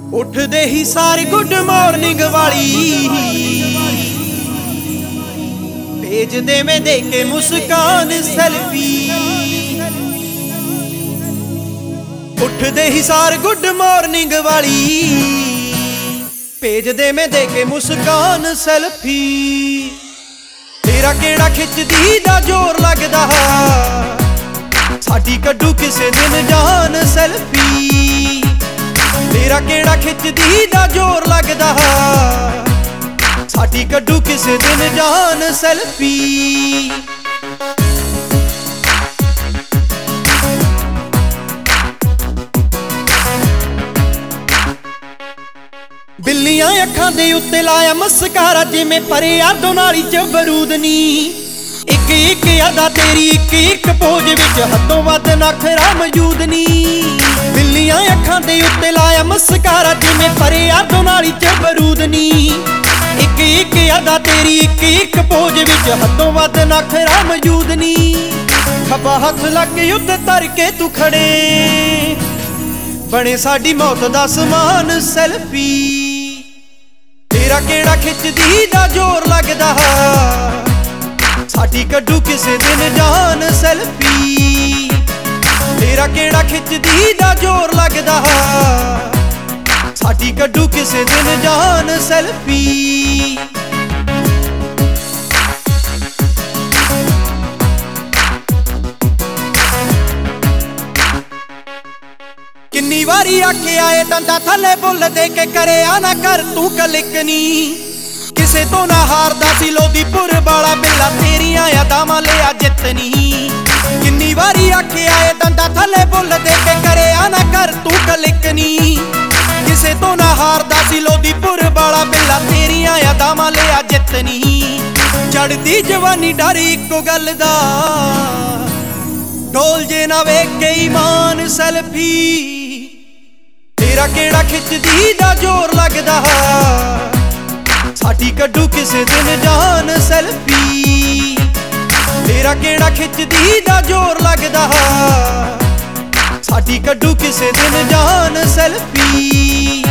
ਉੱਠਦੇ ਹੀ ਸਾਰ good morning ਵਾਲੀ ਭੇਜ ਦੇਵੇਂ ਦੇ ਕੇ ਮੁਸਕਾਨ ਸੈਲਫੀ। ਉੱਠਦੇ ਹੀ ਸਾਰ ਗੁੱਡ ਮਾਰਨਿੰਗ ਵਾਲੀ ਭੇਜ ਦੇਵੇਂ ਦੇ ਕੇ ਮੁਸਕਾਨ ਸੈਲਫੀ। ਤੇਰਾ ਕਿਹੜਾ ਖਿੱਚਦੀ ਦਾ ਜ਼ੋਰ ਲੱਗਦਾ ਸਾਡੀ ਕੱਢੂ ਕਿਸੇ ਦਿਨ ਜਾਨ ਸੈਲਫੀ। ਤੇਰਾ ਕਿਹੜਾ ਖਿੱਚਦੀ ਦਾ ਜ਼ੋਰ ਲੱਗਦਾ ਸਾਡੀ ਕੱਢੂ ਕਿਸੇ ਦਿਨ ਜਾਨ ਸੈਲਫੀ। ਬਿੱਲੀਆਂ ਅੱਖਾਂ ਦੇ ਉੱਤੇ ਲਾਇਆ ਮਸਕਾਰਾ ਜਿਵੇਂ ਪਰਿਆ ਦੋਨਾਲੀ ਚ ਬਰੂਦ ਨੀ। ਇੱਕ ਇੱਕ ਅਦਾ ਤੇਰੀ ਇੱਕ ਇੱਕ ਪੋਜ ਵਿੱਚ ਹੱਦੋਂ ਵੱਧ ਨਖਰਾ ਮੌਜੂਦ ਨੀ। ਬਿੱਲੀਆਂ ਅੱਖਾਂ ਦੇ ਉੱਤੇ ਲਾਇਆ ਮਸਕਾਰਾ ਜਿਵੇਂ ਪਰਿਆ ਦੋਨਾਲੀ ਚ ਬਰੂਦ ਨੀ। ਇੱਕ ਇੱਕ ਅਦਾ ਤੇਰੀ ਇੱਕ ਇੱਕ ਪੋਜ ਵਿੱਚ ਹੱਦੋਂ ਵੱਧ ਨਖਰਾ ਮੌਜੂਦ ਨੀ। ਖੱਬਾ ਹੱਥ ਲੱਗ ਉੱਤੇ ਧਰ ਕੇ ਤੂੰ ਖੜੇ ਬਣੇ ਸਾਡੀ ਮੌਤ ਦਾ ਸਮਾਨ ਸੈਲਫੀ। ਤੇਰਾ ਕਿਹੜਾ ਖਿੱਚਦੀ ਦਾ ਜ਼ੋਰ ਲੱਗਦਾ ਸਾਡੀ ਕੱਢੂ ਕਿਸੇ ਦਿਨ ਜਾਨ ਸੈਲਫੀ। ਤੇਰਾ ਕਿਹੜਾ ਖਿੱਚਦੀ ਦਾ ਜ਼ੋਰ ਲੱਗਦਾ ਸਾਡੀ ਕੱਢੂ ਕਿਸੇ ਦਿਨ ਜਾਨ ਸੈਲਫੀ। ਕਿੰਨੀ ਵਾਰੀ ਆਖਿਆ ਏ ਦੰਦਾਂ ਥੱਲੇ ਬੁੱਲ ਦੇ ਕੇ ਕਰਿਆ ਨਾ ਕਰ ਤੂੰ ਕਲਿਕ ਨੀ। ਕਿਸੇ ਤੋਂ ਨਾ ਹਾਰਦਾ ਸੀ ਲੋਦੀਪੁਰ ਵਾਲਾ ਬਿੱਲਾ ਤੇਰੀਆਂ ਯਾਦਾਂ ਲਿਆ ਜਿੱਤਨੀ। ਕਿੰਨੀ ਵਾਰੀ ਆਖਿਆ ਏ ਦੰਦਾਂ ਥੱਲੇ ਬੁੱਲ ਦੇ ਕੇ ਕਰਿਆ ਨਾ ਕਰ ਤੂੰ ਕਲਿਕ ਨੀ। ਕਿਸੇ ਤੋਂ ਨਾ ਹਾਰਦਾ ਸੀ ਲੋਦੀਪੁਰ ਵਾਲਾ ਬਿੱਲਾ ਤੇਰੀਆਂ ਯਾਦਾਂ ਲਿਆ ਜਿੱਤਨੀ। ਚੜਦੀ ਜਵਾਨੀ ਡਰ ਇੱਕੋ ਗੱਲ ਦਾ ਢੋਲ ਜੇ ਨਾ ਵੇਖ ਕੇ ਈਮਾਨ ਸੈਲਫੀ। ਤੇਰਾ ਕਿਹੜਾ ਖਿੱਚਦੀ ਦਾ ਜ਼ੋਰ ਲੱਗਦਾ ਸਾਡੀ ਕੱਢੂ ਕਿਸੇ ਦਿਨ ਜਾਨ ਸੈਲਫੀ। ਤੇਰਾ ਕਿਹੜਾ ਖਿੱਚਦੀ ਦਾ ਜ਼ੋਰ ਲੱਗਦਾ ਸਾਡੀ ਕੱਢੂ ਕਿਸੇ ਦਿਨ ਜਾਨ ਸੈਲਫੀ।